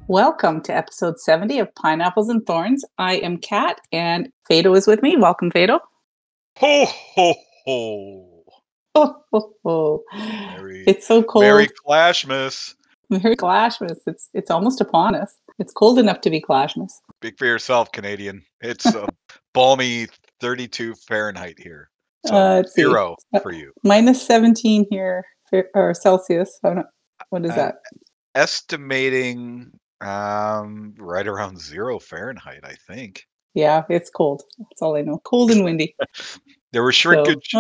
Welcome to episode 70 of Pineapples and Thorns. I am Kat, and Fado is with me. Welcome, Fado. Ho, ho, ho. Oh, oh, oh. Merry, It's so Merry cold. Clashmas. Merry Clashmas. It's almost upon us. It's cold enough to be Clashmas. Speak for yourself, Canadian. It's a balmy 32 Fahrenheit here. So Let's see. zero for you. Minus 17 here, or Celsius. I don't know. What is I'm that? estimating right around 0 Fahrenheit, I think. Yeah, it's cold. That's all I know. Cold and windy. There were shrinkage.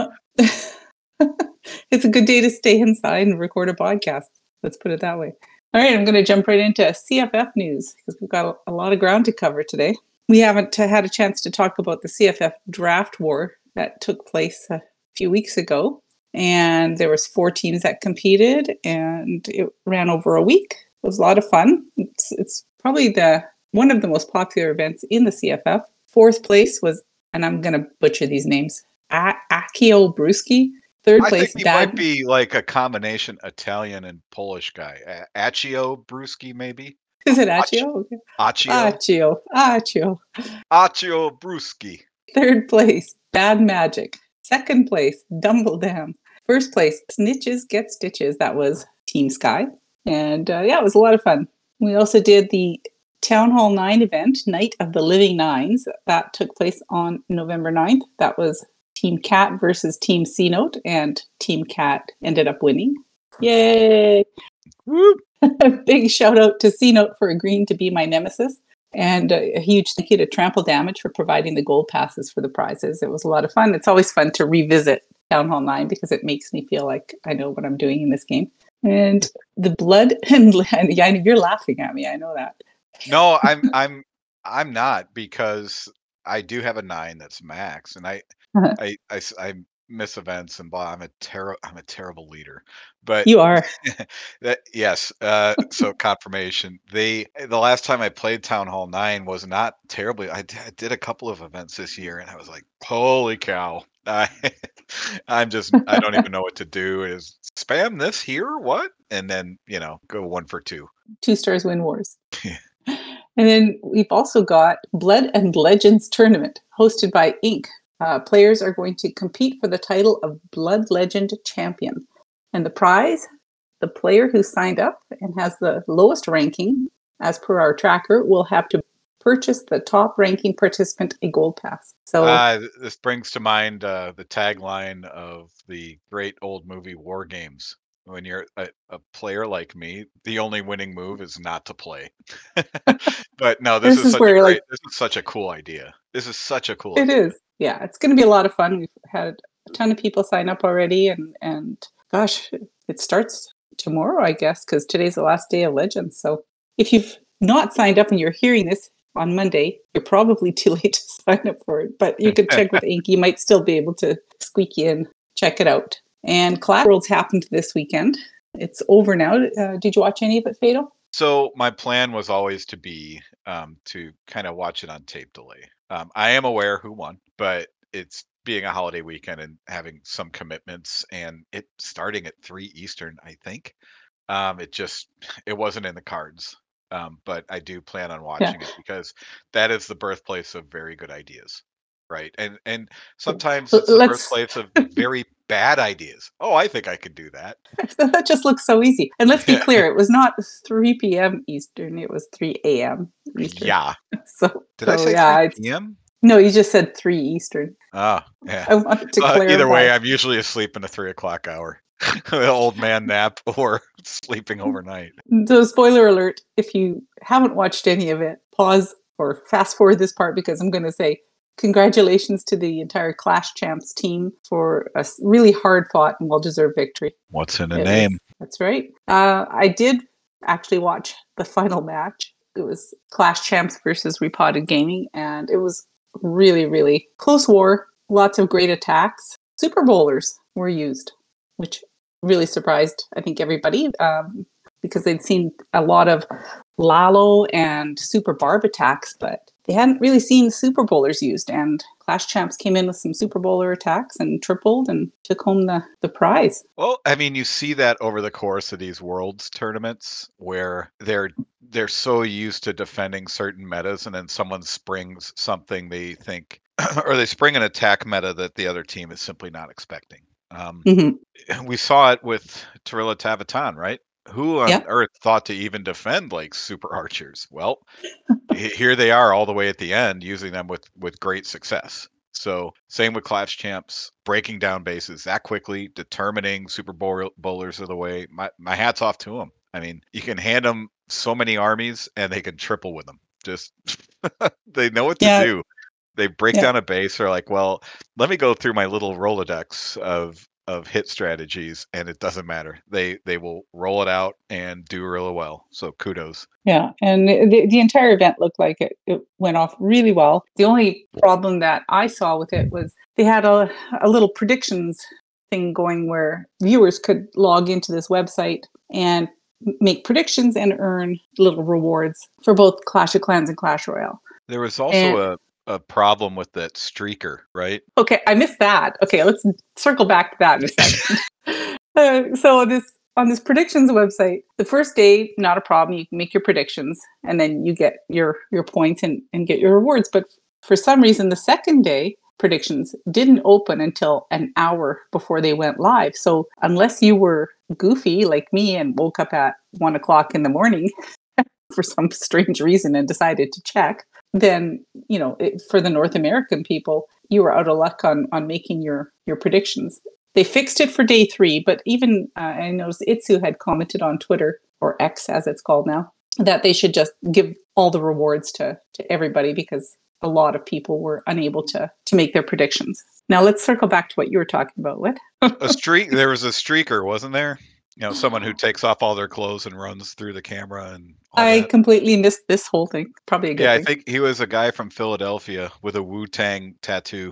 It's a good day to stay inside and record a podcast. Let's put it that way. All right, I'm going to jump right into CFF news because we've got a lot of ground to cover today. We haven't had a chance to talk about the CFF draft war that took place a few weeks ago. And there was 4 teams that competed, and it ran over a week. It was a lot of fun. It's probably one of the most popular events in the CFF. 4th place was, and I'm going to butcher these names, Akio Brewski. 3rd I place, think he might be like a combination Italian and Polish guy. Accio Brewski, maybe? Is it Accio? Okay. Accio? Accio. Accio Brewski. 3rd place, Bad Magic. 2nd place, Dumbledam. 1st place, Snitches Get Stitches. That was Team Sky. And it was a lot of fun. We also did the Town Hall 9 event, Night of the Living Nines. That took place on November 9th. That was Team Cat versus Team C-Note, and Team Cat ended up winning. Yay! Woo! Big shout out to C-Note for agreeing to be my nemesis. And a huge thank you to Trample Damage for providing the gold passes for the prizes. It was a lot of fun. It's always fun to revisit Town Hall 9 because it makes me feel like I know what I'm doing in this game. And the blood and yeah, you're laughing at me. I know that. No, I'm not, because I do have a 9 that's max, and I miss events and blah. I'm a terrible leader, but You are. yes. So confirmation. The last time I played Town Hall 9 was not terribly. I did a couple of events this year, and I was like, holy cow! I don't even know what to do. Is spam this here? What? And then go 1 for 2. 2 stars win wars. And then we've also got Blood and Legends Tournament hosted by Inc. Players are going to compete for the title of Blood Legend Champion. And the prize, the player who signed up and has the lowest ranking, as per our tracker, will have to purchase the top ranking participant a gold pass. So this brings to mind the tagline of the great old movie War Games. When you're a player like me, the only winning move is not to play. But no, this is such a cool idea. This is such a cool idea. It is. Yeah, it's going to be a lot of fun. We've had a ton of people sign up already, and gosh, it starts tomorrow, I guess, because today's the last day of Legends. So if you've not signed up and you're hearing this on Monday, you're probably too late to sign up for it. But you can check with Inc. You might still be able to squeak you in. Check it out. And Clash Worlds happened this weekend. It's over now. Did you watch any of it, Fatal? So my plan was always to be to kind of watch it on tape delay. I am aware who won, but it's being a holiday weekend and having some commitments, and it starting at 3 Eastern, I think. It wasn't in the cards. But I do plan on watching it because that is the birthplace of very good ideas, right? And sometimes it's the birthplace of very bad ideas. Oh, I think I could do that. That just looks so easy. And let's be clear, it was not 3 p.m. Eastern, it was 3 a.m. Eastern. Yeah. Did I say 3 p.m.? No, you just said 3 Eastern. Oh, yeah. I wanted to clarify. Either way, I'm usually asleep in the 3 o'clock hour. The old man nap or sleeping overnight. So spoiler alert, if you haven't watched any of it, pause or fast forward this part because I'm going to say congratulations to the entire Clash Champs team for a really hard fought and well-deserved victory. What's in a name? That's right. I did actually watch the final match. It was Clash Champs versus Repotted Gaming, and it was really, really close war. Lots of great attacks. Super Bowlers were used, which really surprised, I think, everybody because they'd seen a lot of Lalo and Super Barb attacks, but they hadn't really seen Super Bowlers used. And Clash Champs came in with some Super Bowler attacks and tripled and took home the prize. Well, I mean, you see that over the course of these Worlds tournaments where they're they're so used to defending certain metas, and then someone springs something they think, or they spring an attack meta that the other team is simply not expecting. Hmm. We saw it with Tarilla Tavatan, right? Who on Yeah. earth thought to even defend like super archers? Well, here they are all the way at the end using them with great success. So same with Clash Champs, breaking down bases that quickly, determining super bowlers of the way. My hat's off to them. I mean, you can hand them so many armies and they can triple with them. Just they know what to Yeah. do. They break Yeah. down a base. They're like, well, let me go through my little Rolodex of hit strategies, and it doesn't matter. They will roll it out and do really well. So kudos. Yeah, and the entire event looked like it went off really well. The only problem that I saw with it was they had a little predictions thing going where viewers could log into this website and make predictions and earn little rewards for both Clash of Clans and Clash Royale. There was And also a problem with that streaker, right? okay, I missed that. Okay, let's circle back to that in a second. So this on this predictions website, the first day, not a problem. You can make your predictions and then you get your points and get your rewards. But for some reason, the second day predictions didn't open until an hour before they went live. So unless you were goofy like me and woke up at 1 o'clock in the morning for some strange reason and decided to check, then for the North American people, you were out of luck on making your predictions. They fixed it for day 3, but even I noticed Itsu had commented on Twitter, or X as it's called now, that they should just give all the rewards to everybody because a lot of people were unable to make their predictions. Now let's circle back to what you were talking about, Whit. There was a streaker, wasn't there? Someone who takes off all their clothes and runs through the camera and all I that. completely missed this whole thing. Probably a good Yeah, I thing. think he was a guy from Philadelphia with a Wu-Tang tattoo.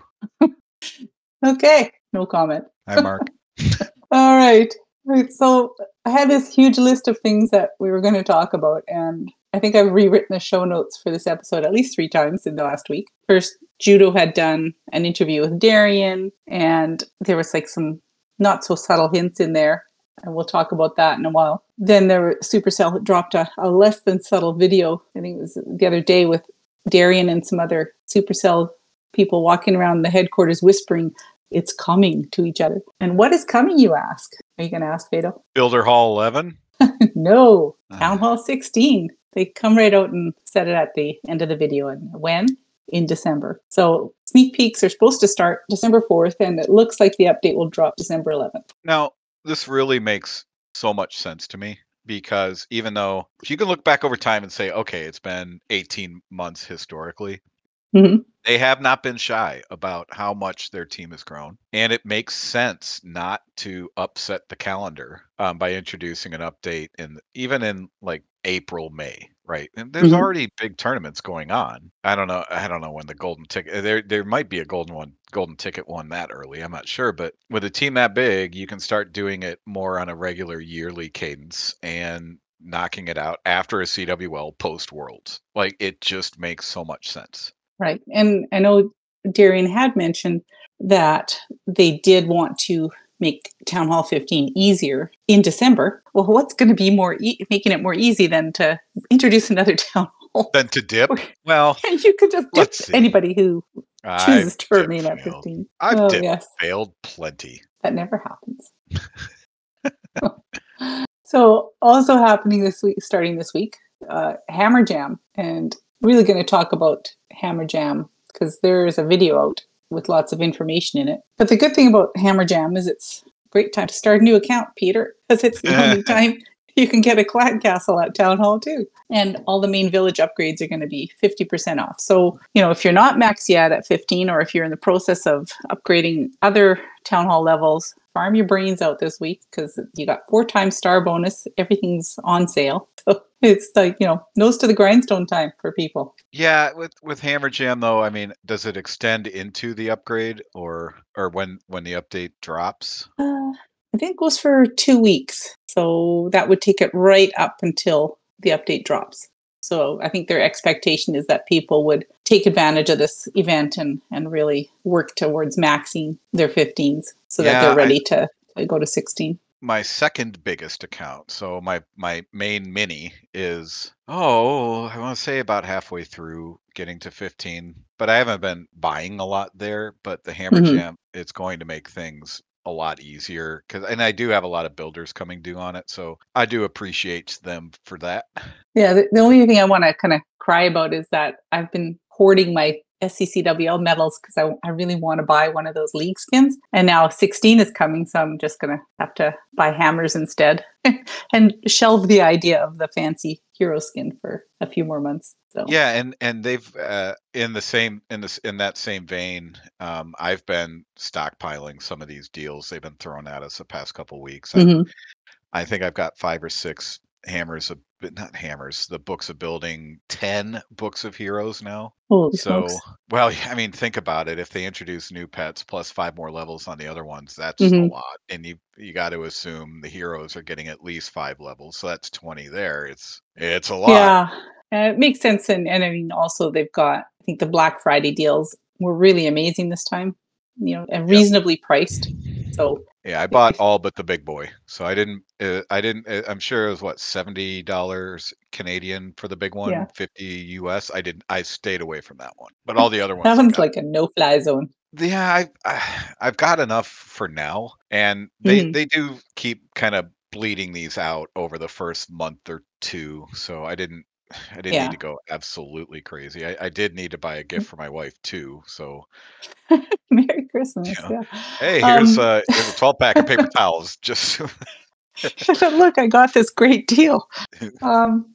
Okay, no comment. Hi, Mark. All right. Right. So I had this huge list of things that we were going to talk about, and I think I've rewritten the show notes for this episode at least 3 times in the last week. First, Judo had done an interview with Darian, and there was like some not so subtle hints in there, and we'll talk about that in a while. Then Supercell dropped a less than subtle video. I think it was the other day with Darian and some other Supercell people walking around the headquarters whispering, "It's coming," to each other. And what is coming, you ask? Are you going to ask, Fado? Builder Hall 11? No, Town Hall 16. They come right out and set it at the end of the video. And when? In December. So sneak peeks are supposed to start December 4th, and it looks like the update will drop December 11th. Now, this really makes so much sense to me because even though if you can look back over time and say, okay, it's been 18 months historically, Mm-hmm. they have not been shy about how much their team has grown. And it makes sense not to upset the calendar by introducing an update even in like April, May, right? And there's already big tournaments going on. I don't know when the golden ticket there might be a golden ticket one that early. I'm not sure, but with a team that big, you can start doing it more on a regular yearly cadence and knocking it out after a CWL post Worlds. Like it just makes so much sense. Right. And I know Darian had mentioned that they did want to make Town Hall 15 easier in December. Well, what's going to be making it more easy than to introduce another Town Hall? Then to dip? Well, and you could just dip anybody who chooses to I've remain at failed. 15. I've dipped, failed plenty. That never happens. So also happening this week, starting this week, Hammer Jam. And really going to talk about Hammer Jam because there is a video out with lots of information in it. But the good thing about Hammer Jam is it's a great time to start a new account, Peter, because it's the only time you can get a clan castle at Town Hall too. And all the main village upgrades are going to be 50% off. So, if you're not max yet at 15, or if you're in the process of upgrading other Town Hall levels, farm your brains out this week because you got 4 times star bonus. Everything's on sale. So it's like, nose to the grindstone time for people. Yeah, with Hammer Jam though, I mean, does it extend into the upgrade or when the update drops? I think it goes for 2 weeks. So that would take it right up until the update drops. So I think their expectation is that people would take advantage of this event and really work towards maxing their 15s so that they're ready to go to 16. My second biggest account, so my main mini is Oh, I want to say about halfway through getting to 15, but I haven't been buying a lot there. But the Hammer Hmm. Jam, it's going to make things a lot easier and I do have a lot of builders coming due on it, so I do appreciate them for that. Yeah, the only thing I want to kind of cry about is that I've been hoarding my SCCWL medals because I really want to buy one of those league skins. And now 16 is coming, so I'm just going to have to buy hammers instead and shelve the idea of the fancy hero skin for a few more months. So, Yeah, and they've in the same in that same vein, I've been stockpiling some of these deals they've been throwing at us the past couple weeks. mhm. I think I've got 5 or 6 hammers of but not hammers, the books of building, 10 books of heroes now. Holy So, smokes. well, yeah, I mean, think about it. If they introduce new pets plus 5 more levels on the other ones, that's a Hmm. lot. And you got to assume the heroes are getting at least 5 levels. So that's 20 there. It's a lot. Yeah, it makes sense. And I mean, also, they've got, I think the Black Friday deals were really amazing this time, and Yep. reasonably priced. So, Yeah, I bought if, all but the big boy. So I'm sure it was what, $70 Canadian for the big yeah. one, 50 US. I stayed away from that one. But all the other That ones I one's got. like a no-fly zone. Yeah, I've got enough for now, and Mhm. they do keep kind of bleeding these out over the first month or 2, so I didn't need Yeah. to go absolutely crazy. I did need to buy a gift for my wife too, so, Merry you Christmas, know, yeah. "Hey, Um, here's a 12 pack of paper towels, just" look, I got this great deal. Um,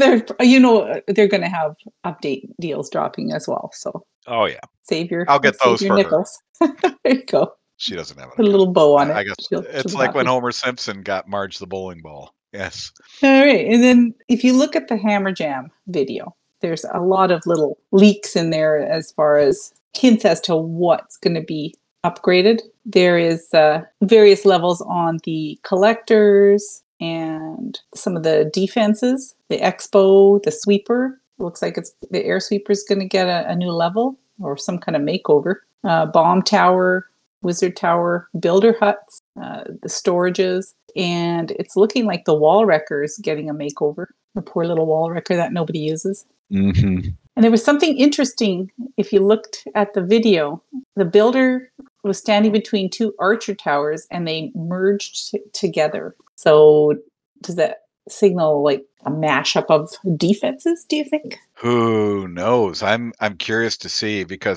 they're gonna have update deals dropping as well, so Oh, yeah. save your I'll get save those your for her. nickels. There you go. She doesn't have an Put a account. little bow on I it. guess She'll it's be like when happy. Homer Simpson got Marge the bowling ball. Yes. Alright, and then if you look at the Hammer Jam video, there's a lot of little leaks in there as far as hints as to what's gonna be upgraded. There is, various levels on the collectors and some of the defenses, the Expo, the sweeper. Looks like it's the air sweeper's gonna get a new level or some kind of makeover. Bomb tower, wizard tower, builder huts, the storages, and it's looking like the wall wrecker is getting a makeover. The poor little wall wrecker that nobody uses. Mhm. And there was something interesting. If you looked at the video, the builder was standing between two archer towers and they merged together. So, does that signal like a mashup of defenses, do you think? Who knows? I'm curious to see because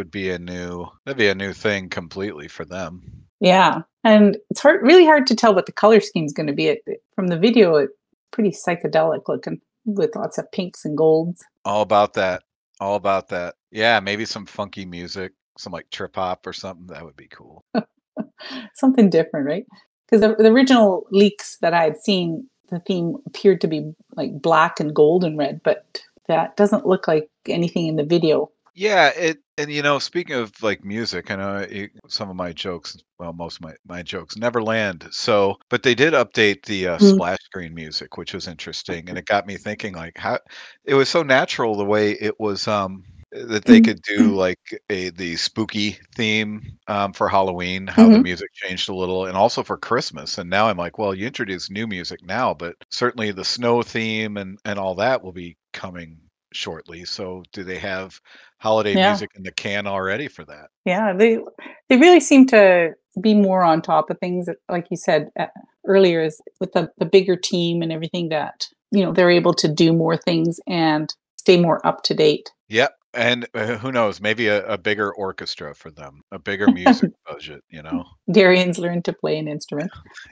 that'd be a new thing completely for them. Yeah. And it's really hard to tell what the color scheme is going to be. From the video, it's pretty psychedelic looking with lots of pinks and golds. All about that. All about that. Yeah, maybe some funky music, some like trip hop or something. That would be cool. Something different, right? Because the original leaks that I had seen, the theme appeared to be like black and gold and red, but that doesn't look like anything in the video. Yeah, and speaking of like music, I know some of my jokes, well, most of my jokes never land. So, but they did update the Mm. splash screen music, which was interesting, and it got me thinking like how it was so natural the way it was that they could do like the spooky theme for Halloween, how the Mm-hmm. music changed a little, and also for Christmas. And now I'm like, well, you introduce new music now, but certainly the snow theme and all that will be coming shortly. So, do they have holiday Yeah, music in the can already for that? yeah, they really seem to be more on top of things. Like you said earlier, is with the bigger team and everything that they're able to do more things and stay more up to date. Yep. And who knows? Maybe a bigger orchestra for them, a bigger music budget, you know? Darian's learned to play an instrument.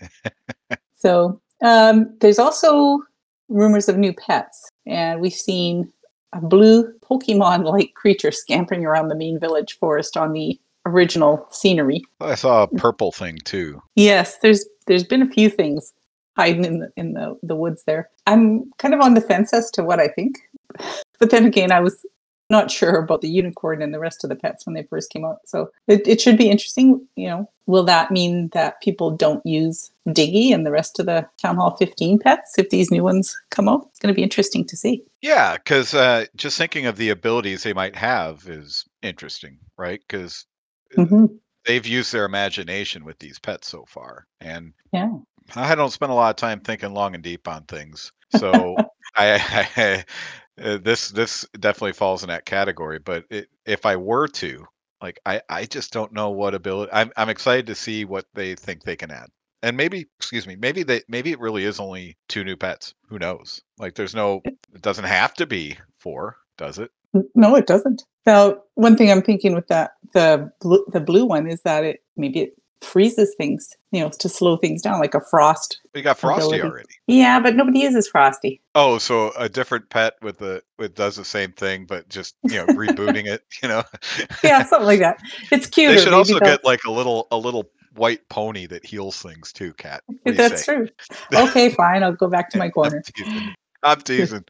So there's also rumors of new pets, and we've seen a blue Pokemon-like creature scampering around the main village forest on the original scenery. I saw a purple thing too. Yes, there's been a few things hiding in the woods there. I'm kind of on the fence as to what I think, but then again, I was not sure about the unicorn and the rest of the pets when they first came out. So it should be interesting. Will that mean that people don't use Diggy and the rest of the Town Hall 15 pets if these new ones come out? It's going to be interesting to see. Yeah, because just thinking of the abilities they might have is interesting, right? Because Hmm. they've used their imagination with these pets so far. And Yeah. I don't spend a lot of time thinking long and deep on things. So I this definitely falls in that category, but if I were to, like, I just don't know what ability. I'm excited to see what they think they can add. And maybe, excuse me, maybe it really is only 2 new pets. Who knows? Like, it doesn't have to be 4, does it? No, it doesn't. Now, one thing I'm thinking with that the blue one is that it freezes things, to slow things down, like a frost We got Frosty ability. already. Yeah, but nobody uses Frosty. Oh, so a different pet with does the same thing, but just, rebooting it, you know? Yeah, something like that. It's They cuter. should Maybe also they'll. get, like, a little white pony that heals things too, Cat. What do you That's say? true. Okay, fine. I'll go back to my I'm corner. teasing. I'm teasing.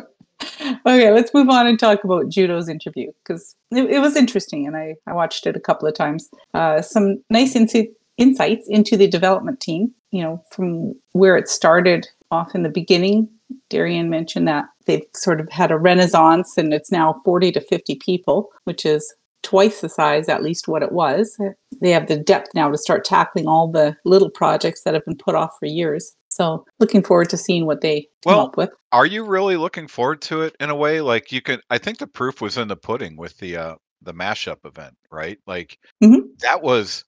Okay, let's move on and talk about Judo's interview because it was interesting and I watched it a couple of times. Some nice insights into the development team, from where it started off in the beginning. Darian mentioned that they've sort of had a renaissance and it's now 40 to 50 people, which is twice the size, at least what it was. They have the depth now to start tackling all the little projects that have been put off for years. So looking forward to seeing what they come Well, up with. are you really looking forward to it in a way? Like, I think the proof was in the pudding with the mashup event, right? Like, Hmm. that was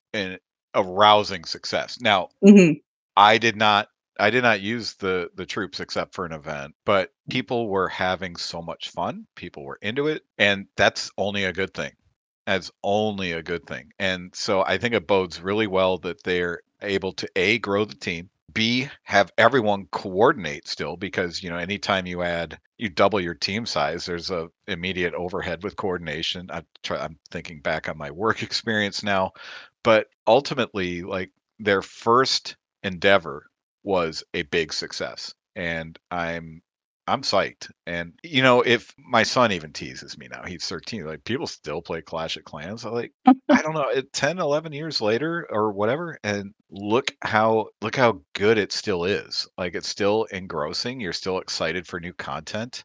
a rousing success. Now, Hmm. I did not I did not use the troops except for an event, but people were having so much fun. People were into it, and that's only a good thing. That's only a good thing. And so I think it bodes really well that they're able to A, grow the team, B, have everyone coordinate still because, anytime you double your team size, there's a immediate overhead with coordination. I'm thinking back on my work experience now, but ultimately, like, their first endeavor was a big success, and I'm psyched. And if my son even teases me now, he's 13, like, people still play Clash of Clans. I'm like, I don't know, 10, 11 years later or whatever, and look how good it still is. Like, it's still engrossing. You're still excited for new content.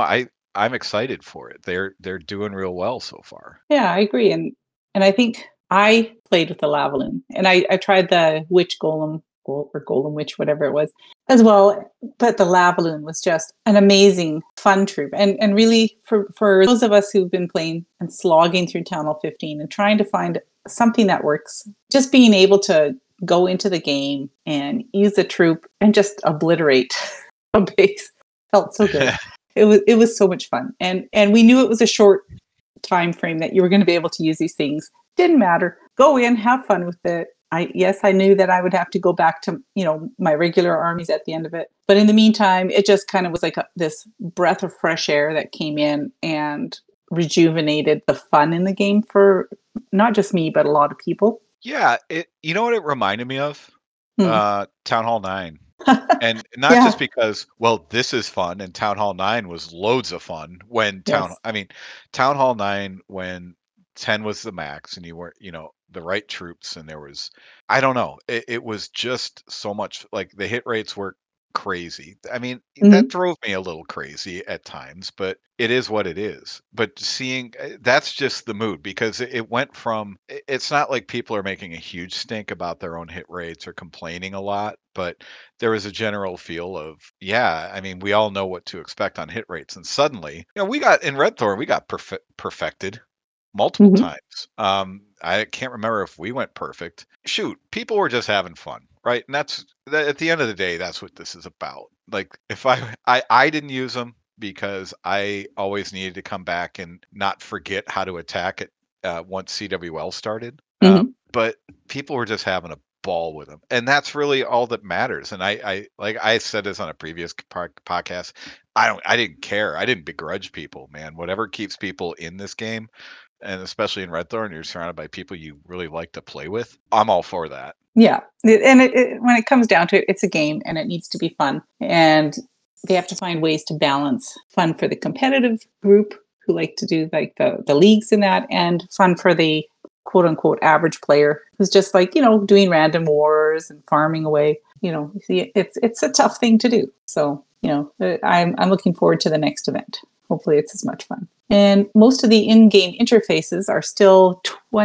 I'm excited for it. They're doing real well so far. Yeah, I agree. And I think I played with the Lavaloon and I tried the Witch Golem or Golem Witch, whatever it was, as well. But the Lavaloon was just an amazing fun troop. And really for those of us who've been playing and slogging through Town Hall 15 and trying to find something that works, just being able to go into the game and use a troop and just obliterate a base felt so good. It was so much fun. And we knew it was a short time frame that you were going to be able to use these things. Didn't matter. Go in, have fun with it. I knew that I would have to go back to my regular armies at the end of it, but in the meantime, it just kind of was like this breath of fresh air that came in and rejuvenated the fun in the game for not just me but a lot of people. Yeah, you know what it reminded me of? Hmm. Town Hall 9. And not just Yeah. because, well, this is fun, and Town Hall 9 was loads of fun when Yes. Town Hall 9 when 10 was the max and you were, the right troops and there was, I don't know, it was just so much, like, the hit rates were crazy. I mean, that Hmm. drove me a little crazy at times, but it is what it is. But seeing, that's just the mood because it went from, it's not like people are making a huge stink about their own hit rates or complaining a lot, but there was a general feel of, yeah, I mean, we all know what to expect on hit rates. And suddenly, we got in Red Thorn, we got perfected multiple Hmm. times. I can't remember if we went perfect. Shoot, people were just having fun, right? And at the end of the day, that's what this is about. Like, if I didn't use them because I always needed to come back and not forget how to attack it once CWL started. Hmm. But people were just having a ball with them, and that's really all that matters. And I like I said this on a previous podcast. I didn't care. I didn't begrudge people, man. Whatever keeps people in this game, and especially in Red Thorn, you're surrounded by people you really like to play with. I'm all for that. Yeah. And when it comes down to it, it's a game and it needs to be fun. And they have to find ways to balance fun for the competitive group who like to do like the leagues in that and fun for the quote unquote average player who's just like, doing random wars and farming away. It's a tough thing to do. So, I'm looking forward to the next event. Hopefully it's as much fun. And most of the in-game interfaces are still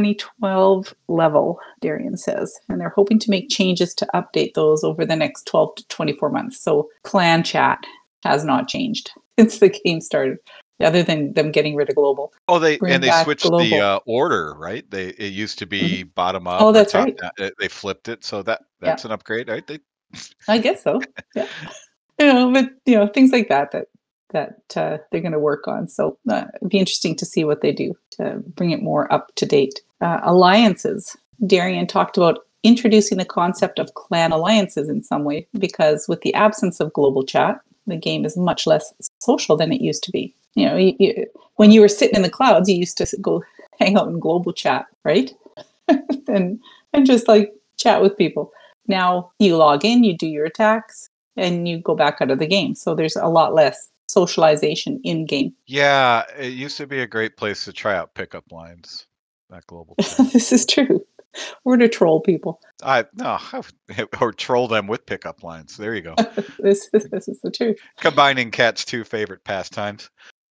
2012 level, Darian says, and they're hoping to make changes to update those over the next 12 to 24 months. So clan chat, has not changed since the game started, other than them getting rid of global. Oh, they Bring back switched global. the order, right? It used to be Mhm. bottom Oh, up or that's top right. down. They flipped it, so Yeah, that's an upgrade, right? I guess so. Yeah. But things like that they're going to work on. So it'd be interesting to see what they do to bring it more up to date. Alliances. Darian talked about introducing the concept of clan alliances in some way, because with the absence of global chat, the game is much less social than it used to be. When you were sitting in the clouds, you used to go hang out in global chat, right? and and just like chat with people. Now you log in, you do your attacks, and you go back out of the game. So there's a lot less socialization in game. Yeah, it used to be a great place to try out pickup lines. That global chat. This is true. Or to troll people. I no, or troll them with pickup lines. There you go. This is the truth. Combining Cat's two favorite pastimes.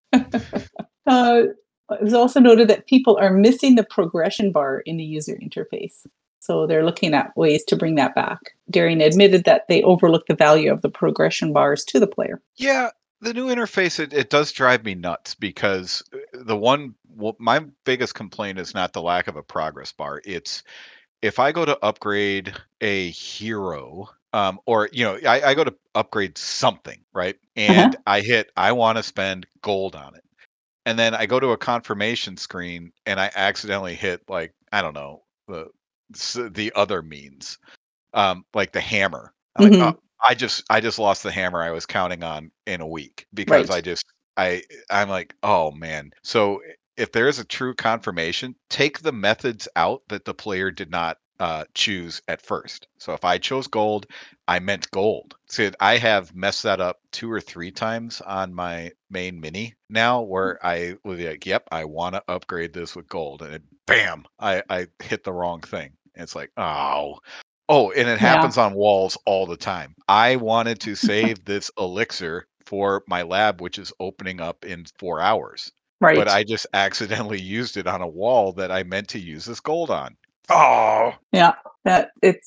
Uh, it's also noted that people are missing the progression bar in the user interface. So they're looking at ways to bring that back. Darian admitted that they overlook the value of the progression bars to the player. Yeah, the new interface it does drive me nuts because my biggest complaint is not the lack of a progress bar. It's if I go to upgrade a hero, or I go to upgrade something, right? Uh-huh. And I want to spend gold on it. And then I go to a confirmation screen and I accidentally hit, like, I don't know, the other means, like the hammer. I'm like, oh, Mm-hmm. I just lost the hammer I was counting on in a week because Right. I'm like, oh man. So if there is a true confirmation, take the methods out that the player did not choose at first. So if I chose gold, I meant gold. See, I have messed that up 2 or 3 times on my main mini now, where I will be like, yep, I want to upgrade this with gold, and bam, I hit the wrong thing. And it's like, oh. Oh, and it Yeah. happens on walls all the time. I wanted to save this elixir for my lab, which is opening up in 4 hours, but Right. I just accidentally used it on a wall that I meant to use this gold on. Oh, Yeah. That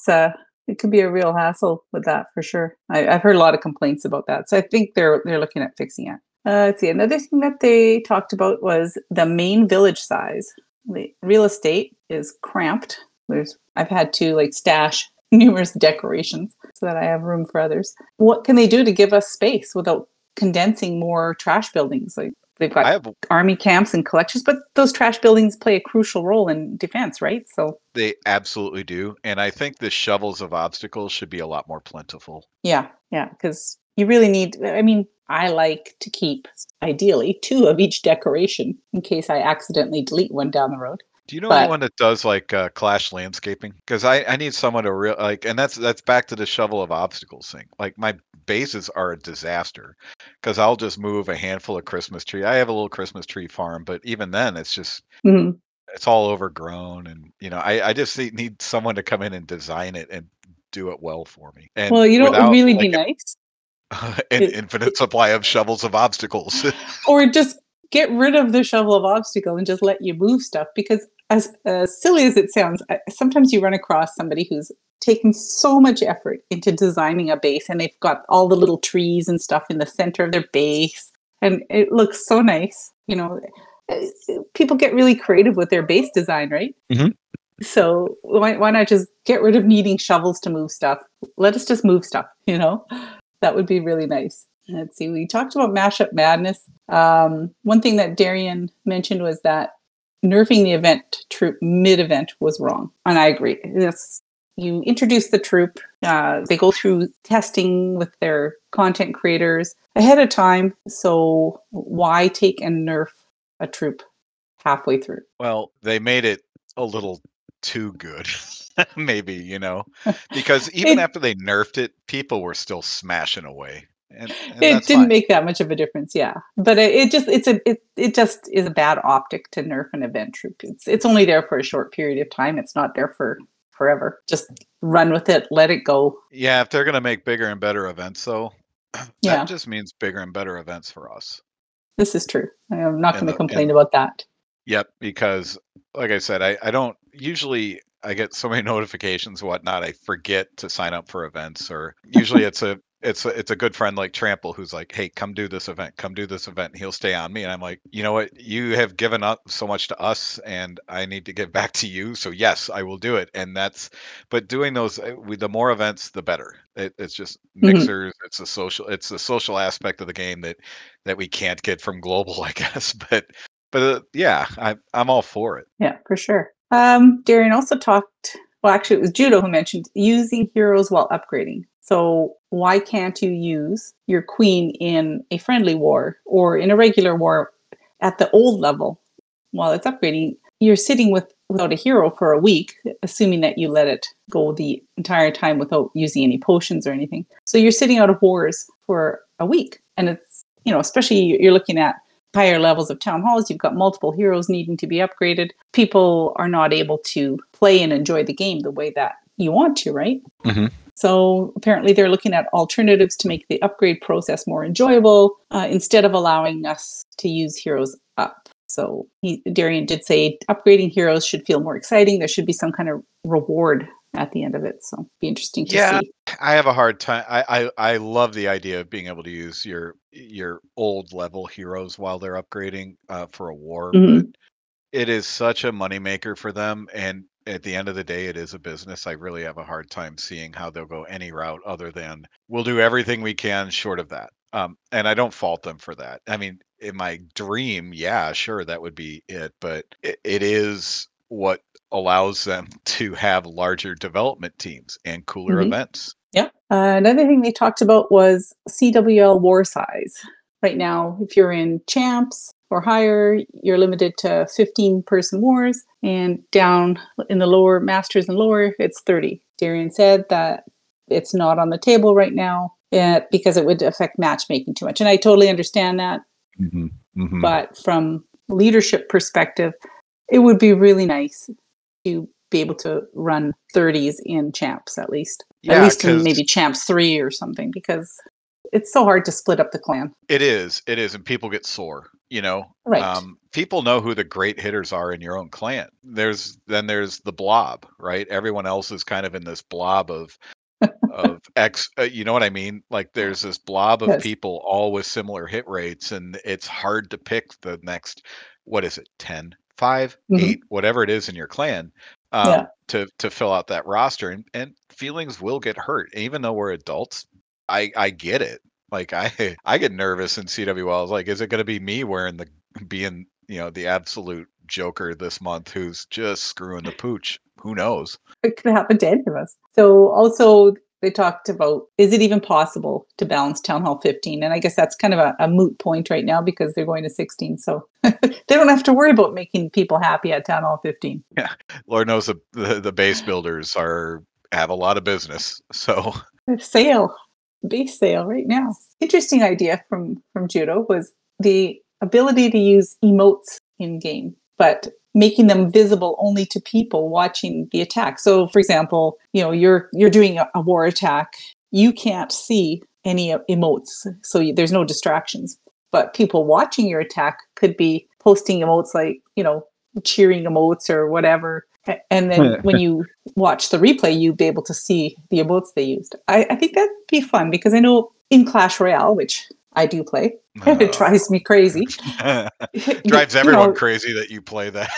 it could be a real hassle with that for sure. I've heard a lot of complaints about that. So I think they're looking at fixing it. Let's see. Another thing that they talked about was the main village size. The real estate is cramped. I've had to like stash numerous decorations so that I have room for others. What can they do to give us space without condensing more trash buildings? Like they've I got have army camps and collections, but those trash buildings play a crucial role in defense, right? So they absolutely do, and I think the shovels of obstacles should be a lot more plentiful. yeah, because you really need. I mean, I like to keep ideally two of each decoration in case I accidentally delete one down the road. Do you know But anyone that does like Clash landscaping? Because I need someone to real like, and that's back to the shovel of obstacles thing. Like my bases are a disaster because I'll just move a handful of Christmas tree. I have a little Christmas tree farm, but even then, mhm. it's all overgrown, and I just need someone to come in and design it and do it well for me, and Well, what would without really be like nice? an It, infinite supply of shovels of obstacles. or just get rid of the shovel of obstacle and just let you move stuff, because as silly as it sounds, sometimes you run across somebody who's taken so much effort into designing a base, and they've got all the little trees and stuff in the center of their base, and it looks so nice. People get really creative with their base design, right? Mhm. So why not just get rid of needing shovels to move stuff? Let us just move stuff, That would be really nice. Let's see. We talked about mashup madness. One thing that Darian mentioned was that nerfing the event troop mid-event was wrong, and I agree. You introduce the troop. They go through testing with their content creators ahead of time. So why take and nerf a troop halfway through? Well, they made it a little too good, maybe, because even It after they nerfed it, people were still smashing away, and It that's didn't fine. make that much of a difference, yeah. But it just is a bad optic to nerf an event troop. It's only there for a short period of time. It's not there for forever. Just run with it, let it go. Yeah, if they're gonna make bigger and better events, though, that Yeah, just means bigger and better events for us. this is true. I'm not And going to the complain and about that. Yep, because like I said, I don't usually I get so many notifications and whatnot, I forget to sign up for events, or usually it's a good friend like Trample who's like, "Hey, come do this event. Come do this event." And he'll stay on me, and I'm like, "You know what? You have given up so much to us, and I need to give back to you. So yes, I will do it." And that's, but doing those, with the more events, the better. It's just Mhm. mixers. It's the social aspect of the game that we can't get from global, I guess. But yeah, I'm all for it. Yeah, for sure. Darian also talked, well, actually, it was Judo who mentioned using heroes while upgrading. So, why can't you use your queen in a friendly war or in a regular war at the old level while it's upgrading? You're sitting without a hero for a week, assuming that you let it go the entire time without using any potions or anything. So, you're sitting out of wars for a week. And it's, especially you're looking at higher levels of town halls, you've got multiple heroes needing to be upgraded. People are not able to play and enjoy the game the way that you want to, right? Mm-hmm. So apparently they're looking at alternatives to make the upgrade process more enjoyable instead of allowing us to use heroes up. So Darian did say upgrading heroes should feel more exciting. There should be some kind of reward at the end of it. So be interesting to Yeah, see. I have a hard time. I love the idea of being able to use your old level heroes while they're upgrading for a war, but Mm-hmm. it is such a moneymaker for them, and at the end of the day, it is a business. I really have a hard time seeing how they'll go any route other than we'll do everything we can short of that. And I don't fault them for that. I mean, in my dream, yeah, sure, that would be it, but it is what allows them to have larger development teams and cooler Mm-hmm. events. Yeah. Another thing they talked about was CWL war size. Right now, if you're in champs or higher, you're limited to 15-person wars, and down in the lower masters and lower, it's 30. Darian said that it's not on the table right now because it would affect matchmaking too much. And I totally understand that. Hmm. Hmm. But from leadership perspective, it would be really nice to be able to run 30s in champs at Yeah, least in because maybe champs 3 or something, because it's so hard to split up the clan. it is, and people get sore. Right. People know who the great hitters are in your own clan. There's the blob, right? Everyone else is kind of in this blob of X. You know what I mean? Like there's this blob of Yes. people all with similar hit rates, and it's hard to pick the next. What is it? 10, 5, Hmm. 8, whatever it is in your clan. Yeah. To fill out that roster, and feelings will get hurt. Even though we're adults, I get it. Like I get nervous in CWL. It's like, is it going to be me wearing being the absolute joker this month who's just screwing the pooch? Who knows? It could happen to any of us. So also they talked about, is it even possible to balance Town Hall 15? And I guess that's kind of a moot point right now because they're going to 16. So they don't have to worry about making people happy at Town Hall 15. Yeah, Lord knows the base builders have a lot of business. So Sale, base sale right now. Interesting idea from Judo was the ability to use emotes in game, but making them visible only to people watching the attack. So, for example, you're doing a war attack, you can't see any emotes, so there's no distractions. But people watching your attack could be posting emotes like cheering emotes or whatever. And then when you watch the replay, you'd be able to see the emotes they used. I think that'd be fun because I know in Clash Royale, which I do play, and it drives me crazy. drives You everyone know, crazy that you play that.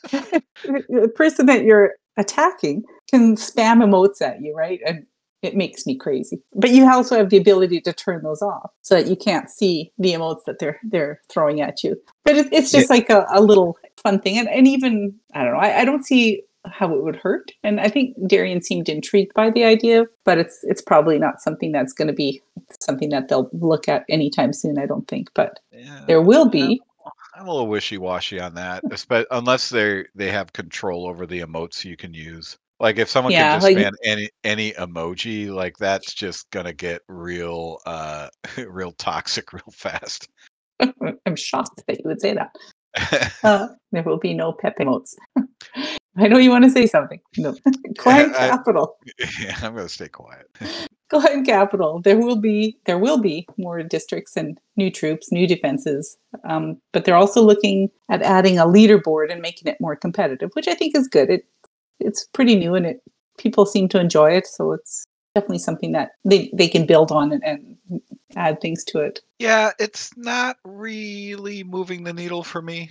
the person that you're attacking can spam emotes at you, right? And it makes me crazy. But you also have the ability to turn those off so that you can't see the emotes that they're throwing at you. But it's Yeah. just like a little fun thing. And even, I don't know, I don't see how it would hurt. And I think Darian seemed intrigued by the idea, but it's probably not something that's going to be something that they'll look at anytime soon, I don't think. But there Yeah, will be. I'm a little wishy-washy on that, unless they have control over the emotes you can use. Like if someone can Yeah, just like ban any emoji, like that's just gonna get real real toxic real fast. I'm shocked that you would say that. There will be no Pepe emotes. I know you want to say something. No. Clan I, capital. yeah, I'm gonna stay quiet. Clan capital. There will be more districts and new troops, new defenses. But they're also looking at adding a leaderboard and making it more competitive, which I think is good. It's pretty new and people seem to enjoy it. So definitely something that they can build on and add things to it. Yeah, it's not really moving the needle for me.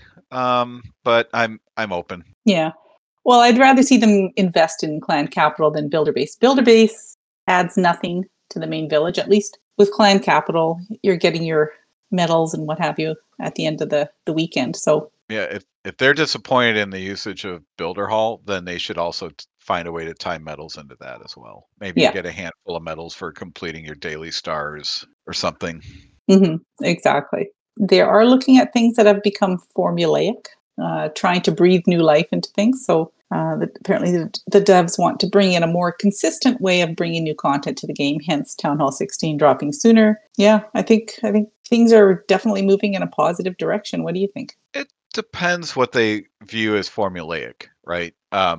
But I'm open. Yeah. Well, I'd rather see them invest in Clan Capital than Builder Base. Builder Base adds nothing to the main village. At least with Clan Capital, you're getting your medals and what have you at the end of the weekend. So Yeah, if they're disappointed in the usage of Builder Hall, then they should also find a way to tie medals into that as well. Maybe you yeah, get a handful of medals for completing your daily stars or something. exactly. They are looking at things that have become formulaic, trying to breathe new life into things. So apparently the devs want to bring in a more consistent way of bringing new content to the game. Hence, Town Hall 16 dropping sooner. Yeah, I think things are definitely moving in a positive direction. What do you think? It depends what they view as formulaic, right?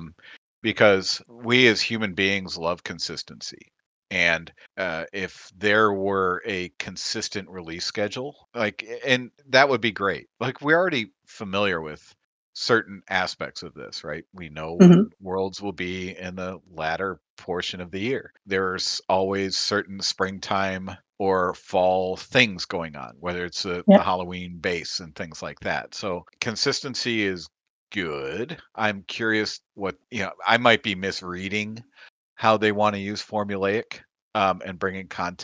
Because we as human beings love consistency. And if there were a consistent release schedule, and that would be great. Like, we're already familiar with certain aspects of this, right? We know Hmm. when worlds will be in the latter portion of the year. There's always certain springtime or fall things going on, whether it's the Yeah. Halloween base and things like that. So consistency is good. I'm curious I might be misreading how they want to use formulaic and bringing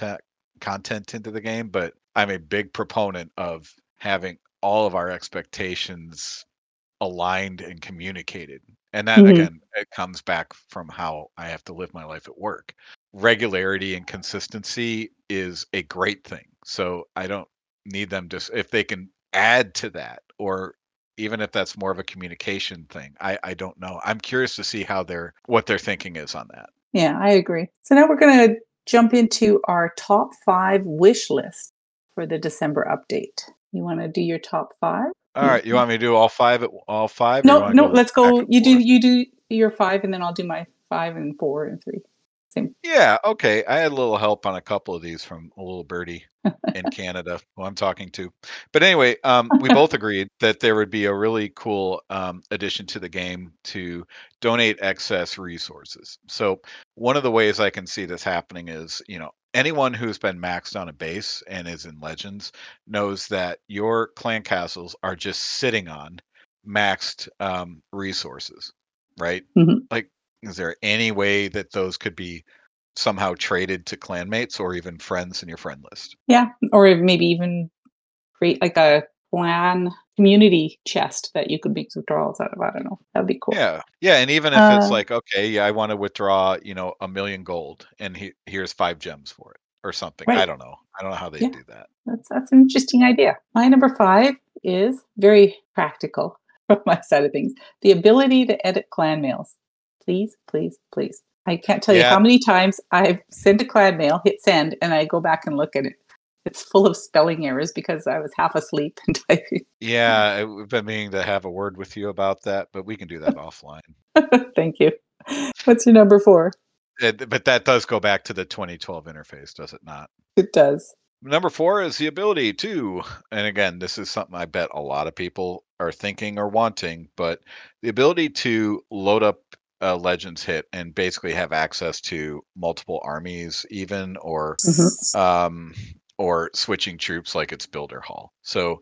content into the game, but I'm a big proponent of having all of our expectations aligned and communicated. And that, Hmm. again, it comes back from how I have to live my life at work. Regularity and consistency is a great thing. So I don't need them to, if they can add to that, or even if that's more of a communication thing, I don't know. I'm curious to see what their thinking is on that. Yeah, I agree. So now we're going to jump into our top 5 wish list for the December update. You want to do your top 5? All right, you want me to do all five, or you No, want to no, go let's back go. and You forth? do your 5 and then I'll do my 5 and 4 and 3. Same. Yeah, okay. I had a little help on a couple of these from a little birdie in Canada who I'm talking to. But anyway, we both agreed that there would be a really cool addition to the game to donate excess resources. So one of the ways I can see this happening is, anyone who's been maxed on a base and is in Legends knows that your clan castles are just sitting on maxed resources, right? Mhm. Like, is there any way that those could be somehow traded to clanmates or even friends in your friend list? Yeah, or maybe even create like a clan community chest that you could make withdrawals out of. I don't know. That'd be cool. Yeah. Yeah, and even if it's Uh, like, okay, yeah, I want to withdraw, 1,000,000 gold and here's 5 gems for it or something. I right. don't know. I don't know how they Yeah, do that. that's an interesting idea. My number 5 is very practical from my side of things. The ability to edit clan mails. Please, please, please. I can't tell you Yeah, how many times I've sent a clan mail, hit send, and I go back and look at it. It's full of spelling errors because I was half asleep and typing. yeah, we've been meaning to have a word with you about that, but we can do that offline. Thank you. What's your number 4? But that does go back to the 2012 interface, does it not? It does. Number 4 is the ability to, and again, this is something I bet a lot of people are thinking or wanting, but the ability to load up a Legends hit and basically have access to multiple armies, even Mhm. um, or switching troops like it's Builder Hall. So,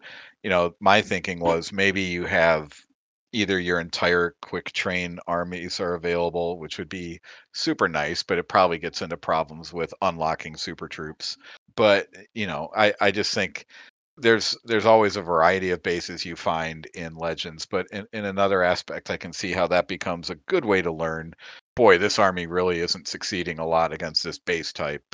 my thinking was maybe you have either your entire quick train armies are available, which would be super nice, but it probably gets into problems with unlocking super troops. But I just think there's always a variety of bases you find in Legends, but in another aspect, I can see how that becomes a good way to learn. Boy, this army really isn't succeeding a lot against this base type.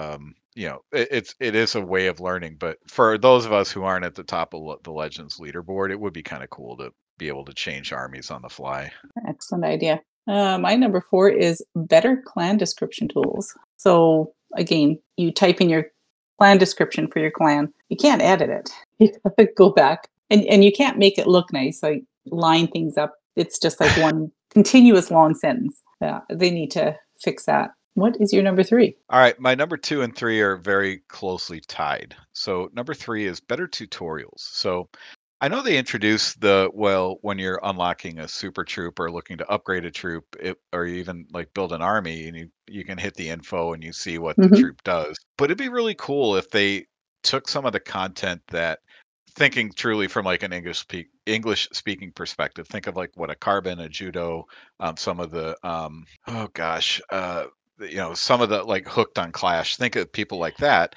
It is a way of learning, but for those of us who aren't at the top of the Legends leaderboard, it would be kind of cool to be able to change armies on the fly. Excellent idea. My number 4 is better clan description tools. So again, you type in your clan description for your clan. You can't edit it. You have to go back and you can't make it look nice, like line things up. It's just like one continuous long sentence. Yeah, they need to fix that. What is your number 3? All right, my number 2 and 3 are very closely tied. So number 3 is better tutorials. So I know they introduced when you're unlocking a super troop or looking to upgrade a troop, or even like build an army, and you can hit the info and you see what the Hmm. troop does. But it'd be really cool if they took some of the content that, thinking truly from like an English speaking perspective, think of like what a Carbon, a Judo, some of the oh gosh, some of the like Hooked on Clash. Think of people like that.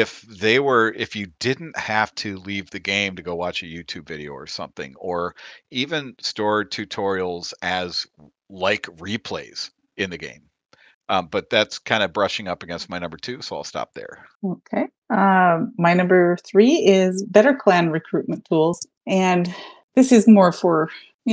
If you didn't have to leave the game to go watch a YouTube video or something, or even store tutorials as like replays in the game. But that's kind of brushing up against my number two, so I'll stop there. Okay. My number three is better clan recruitment tools. And this is more for,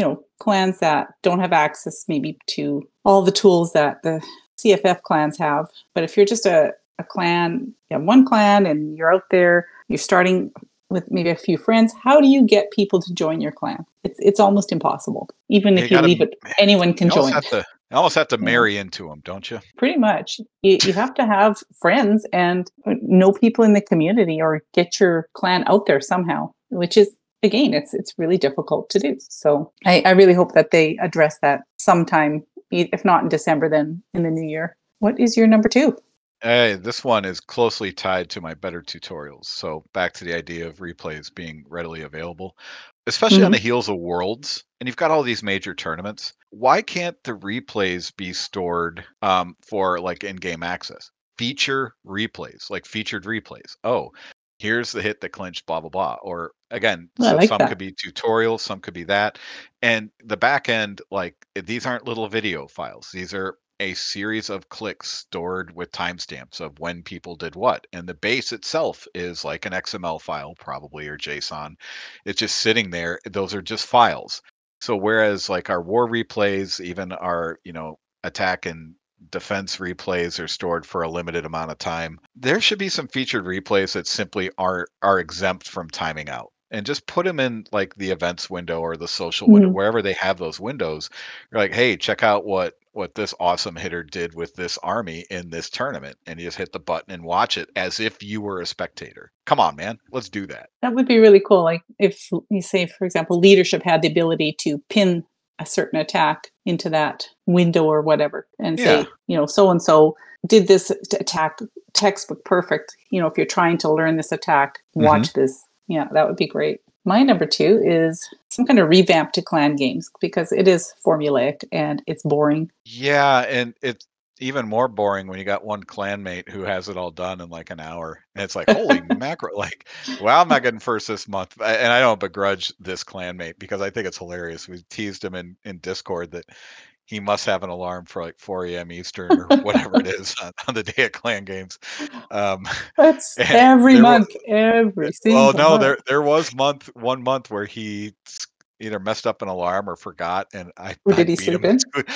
clans that don't have access maybe to all the tools that the CFF clans have. But if you're just a clan, you have one clan and you're out there, you're starting with maybe a few friends, how do you get people to join your clan? It's almost impossible. Even You if you gotta leave it, anyone can you almost join. have to you almost have to You know, marry into them, don't you? pretty much. You have to have friends and know people in the community or get your clan out there somehow, which is, again, it's really difficult to do. So I really hope that they address that sometime, if not in December, then in the new year. What is your number two? This one is closely tied to my better tutorials. So back to the idea of replays being readily available, especially on Hmm. the heels of Worlds, and you've got all these major tournaments. Why can't the replays be stored for like in-game access? Feature replays, like featured replays. Oh, here's the hit that clinched, blah blah blah. Or again, I so like some that. could be tutorials, some could be that, and the back end, like these aren't little video files. These are a series of clicks stored with timestamps of when people did what. And the base itself is like an XML file, probably, or JSON. It's just sitting there. Those are just files. So whereas like our war replays, even our, attack and defense replays are stored for a limited amount of time, there should be some featured replays that simply are exempt from timing out. And just put them in like the events window or the social window, Mhm. wherever they have those windows. You're like, hey, check out what this awesome hitter did with this army in this tournament, and you just hit the button and watch it as if you were a spectator. Come on, man, let's do that. That would be really cool. Like if you say, for example, leadership had the ability to pin a certain attack into that window or whatever and Yeah. say, so and so did this attack textbook perfect. If you're trying to learn this attack, Hmm. watch this. Yeah, that would be great. My number two is some kind of revamp to clan games because it is formulaic and it's boring. Yeah, and it's even more boring when you got one clanmate who has it all done in like an hour. And it's like, holy mackerel, like, well, I'm not getting first this month. And I don't begrudge this clanmate because I think it's hilarious. We teased him in Discord that he must have an alarm for like 4 a.m. Eastern or whatever it is on the day of clan games. Um, That's and every there was month, every well, single no, month. there was 1 month where he either messed up an alarm or forgot, and I Or I did he beat sleep him in? to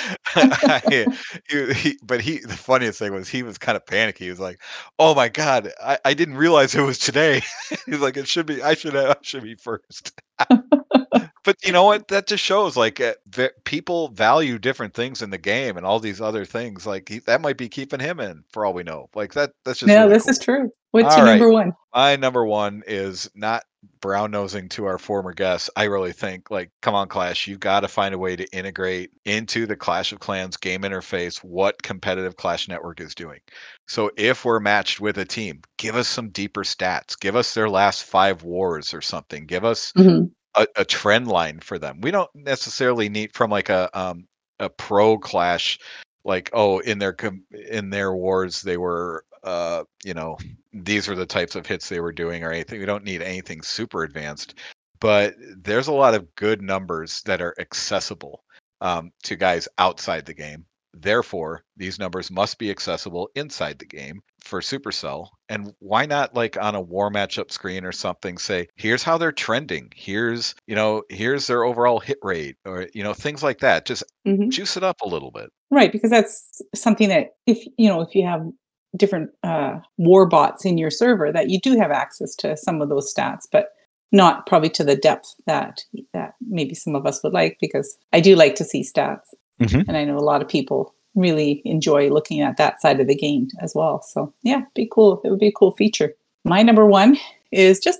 it. The funniest thing was he was kind of panicky. He was like, "Oh my god, I didn't realize it was today." He's like, "It should be. I should be first." But you know what? That just shows like people value different things in the game, and all these other things like that might be keeping him in for all we know. Like that's just Yeah, really this is cool. true. What's All your right. number one? My number one is not brown nosing to our former guests. I really think, like, come on, Clash, you've got to find a way to integrate into the Clash of Clans game interface what competitive Clash Network is doing. So if we're matched with a team, give us some deeper stats. Give us their last 5 wars or something. Give us Mhm. a trend line for them. We don't necessarily need from like a pro Clash, like, oh, in their wars they were these are the types of hits they were doing or anything. We don't need anything super advanced, but there's a lot of good numbers that are accessible to guys outside the game. Therefore, these numbers must be accessible inside the game for Supercell. And why not, like on a war matchup screen or something, say, here's how they're trending. Here's their overall hit rate, or things like that. Just Mhm. juice it up a little bit. Right, because that's something that if you have different war bots in your server, that you do have access to some of those stats, but not probably to the depth that maybe some of us would like. Because I do like to see stats, Hmm. and I know a lot of people really enjoy looking at that side of the game as well. So yeah, be cool. It would be a cool feature. My number one is just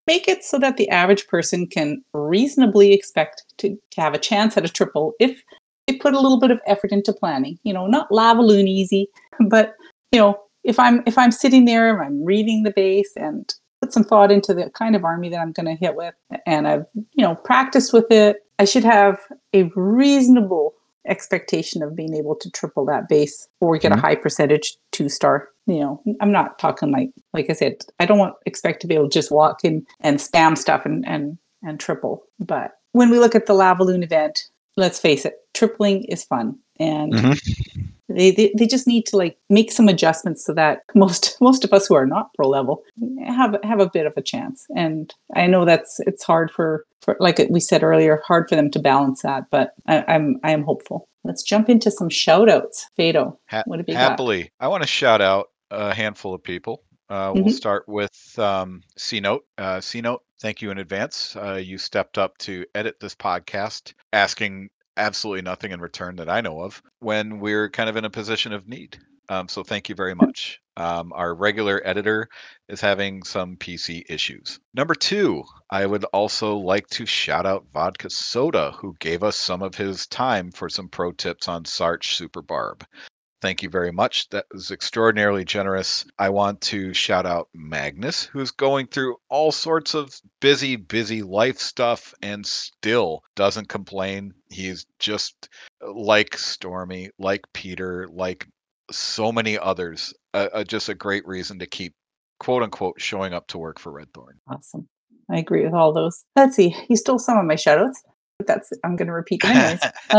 make it so that the average person can reasonably expect to have a chance at a triple if they put a little bit of effort into planning. Not Lavaloon easy, but if I'm sitting there and I'm reading the base and put some thought into the kind of army that I'm going to hit with, and I've practiced with it, I should have a reasonable expectation of being able to triple that base or get a high percentage 2-star. I'm not talking like I said, I don't expect to be able to just walk in and spam stuff and triple. But when we look at the Lavaloon event, let's face it, tripling is fun. And they just need to make some adjustments so that most of us who are not pro level have a bit of a chance. And I know it's hard for like we said earlier, hard for them to balance that, but I am hopeful. Let's jump into some shout outs. Fado, what have you happily got? I want to shout out a handful of people. We'll start with C-Note. C-Note, thank you in advance. You stepped up to edit this podcast, asking absolutely nothing in return that I know of when we're kind of in a position of need. So thank you very much. Our regular editor is having some PC issues. Number 2, I would also like to shout out Vodka Soda, who gave us some of his time for some pro tips on Sarch Super Barb. Thank you very much. That was extraordinarily generous. I want to shout out Magnus, who's going through all sorts of busy life stuff and still doesn't complain. He's just like Stormy, like Peter, like so many others. Just a great reason to keep, quote unquote, showing up to work for Red Thorn. Awesome. I agree with all those. Let's see. You stole some of my shout outs, but I'm going to repeat them anyways.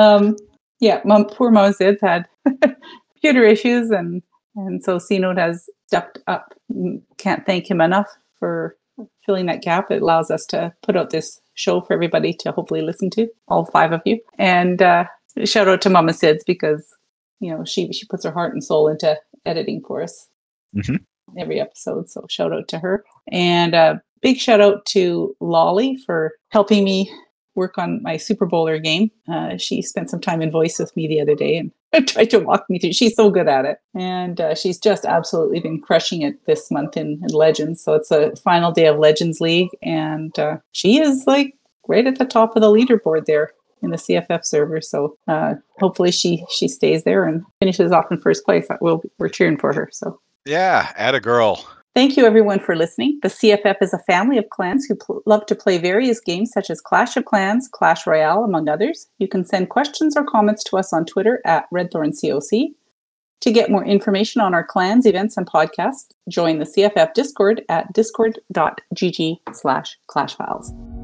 Yeah, poor Mama Sid's had computer issues, and so C-Note has stepped up. Can't thank him enough for filling that gap. It allows us to put out this show for everybody to hopefully listen to, all 5 of you. And shout out to Mama Sid's because she puts her heart and soul into editing for us every episode. So shout out to her, and a big shout out to Lolly for helping me work on my Super Bowler game. She spent some time in voice with me the other day and tried to walk me through. She's so good at it. And she's just absolutely been crushing it this month in Legends. So it's a final day of Legends League. And she is right at the top of the leaderboard there in the CFF server. So hopefully she stays there and finishes off in first place. We're cheering for her. So yeah, atta girl. Thank you, everyone, for listening. The CFF is a family of clans who love to play various games such as Clash of Clans, Clash Royale, among others. You can send questions or comments to us on Twitter at RedThornCOC. To get more information on our clans, events, and podcasts, join the CFF Discord at discord.gg/clashfiles.